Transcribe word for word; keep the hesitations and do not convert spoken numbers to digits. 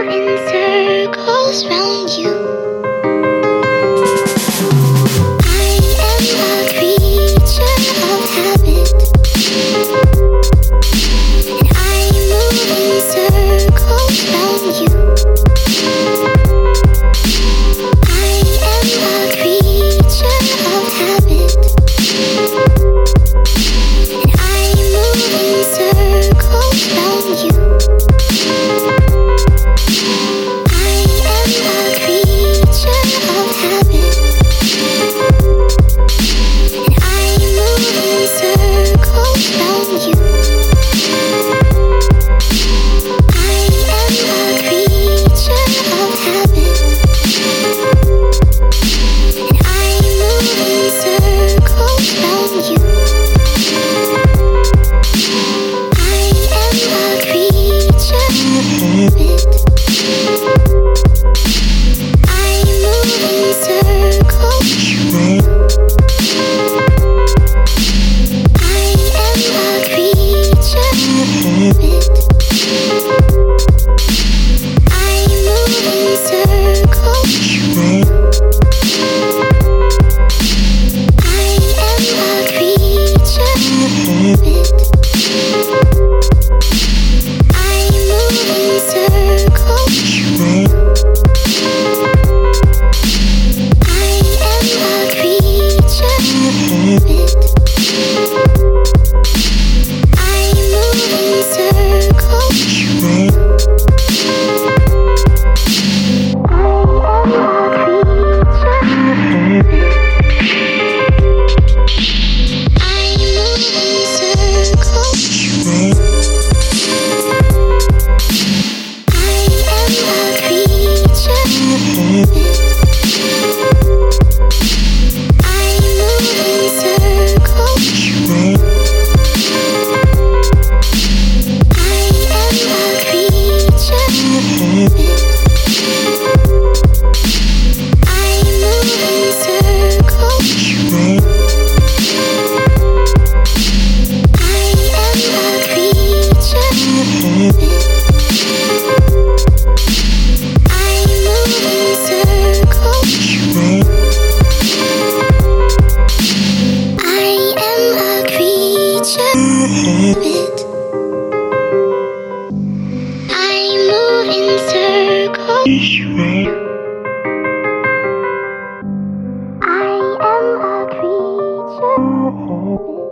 move in circles round you. I am a creature of habit, and I move in circles round you. I am a creature of habit, and I move in circles round you. I am a creature of habit, and I move in circles round you. I am a creature of habit, and I move in circles round you. I am a creature of habit. I move in circles. I am a creature of habit. I move in circles. I am a creature of habit. I move in circles. I am a creature of habit. I move in circles. I am a creature of habit. I move in circles. I am a creature of habit. I move in circles. I am a creature of habit. I move in circles. I am a creature of habit. I move in circles. I am a creature of habit. I move in circles. I am a creature of habit.